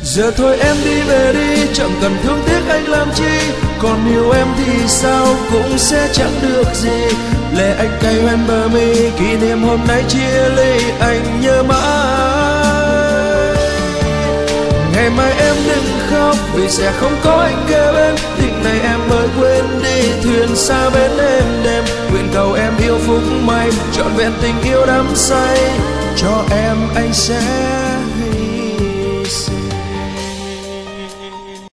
Giờ thôi em đi về đi, chẳng cần thương tiếc anh làm chi. Còn yêu em thì sao cũng sẽ chẳng được gì. Lệ anh cay hoen bờ mi, kỷ niệm hôm nay chia ly anh nhớ mãi. Ngày mai em đừng khóc vì sẽ không có anh kế bên. Tình này em mới quên đi, thuyền xa bên êm đêm. Nguyện cầu em yêu phúc may, trọn vẹn tình yêu đắm say. Cho em anh sẽ